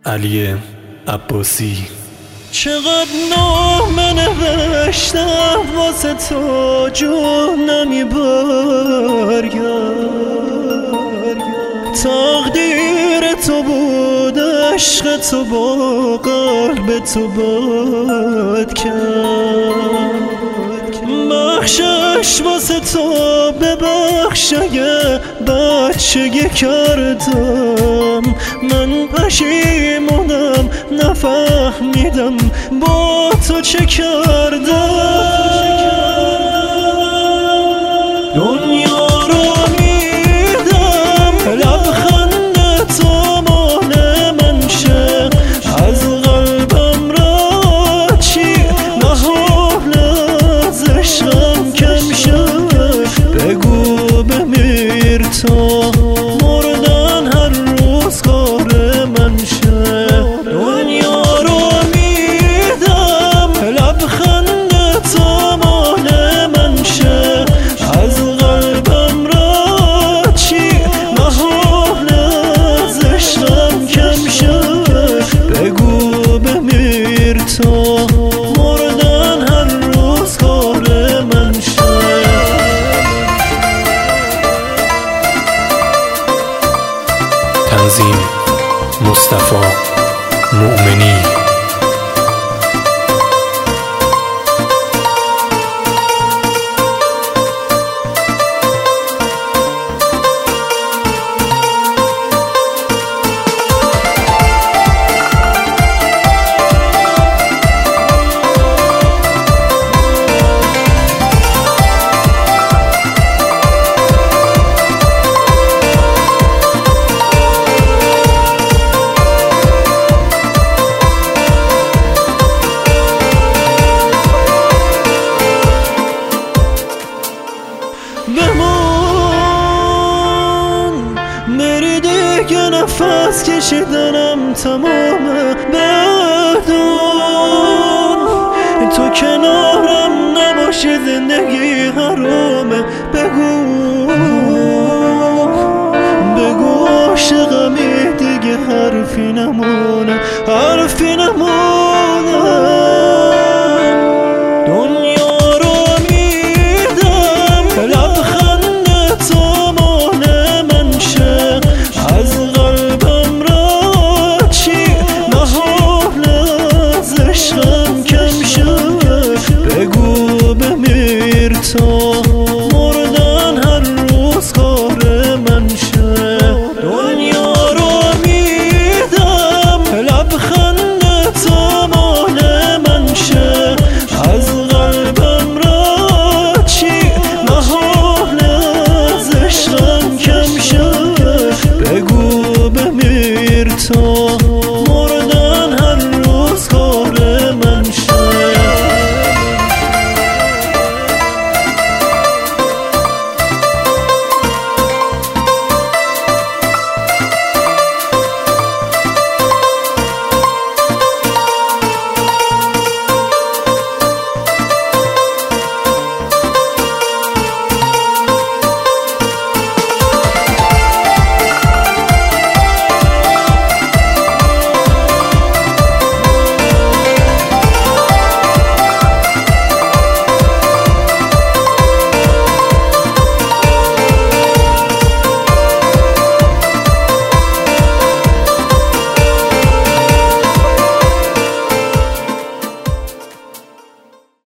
علی عباسی. چقدر نامه نوشتم واسه تو جون نمیبرگرد، تقدیر تو بود عشق تو با قلب تو باد کرد. بخشش واسه تو ببخش اگه بچگی کردم، من پشیمونم نفهمیدم با تو چه کردم. دنیا رو میدم لبخند تو مال من شه، از قلبم را چی محال از عشقم کم شه. بگو بمیر تا مردن هر روز کار من شه. دنیا رو میدم لبخند تو مال من شه، از قلبم را چی محال از عشقم کم شه. بگو بمیر تا مردن هر روز کار من شه. تنظیم مصطفی مؤمنی. بمون بری دیگه نفس کشیدنم تمامه. بدون تو کنارم نباشی زندگی حرامه. بگو عاشقمی دیگه حرفی نمونه، حرفی نمونه. تا مردن هر روز کار من شه. دنیا رو میدم لبخند تو مال من شه، از قلبم را چی محال از عشقم کم شه. بگو بمیر تا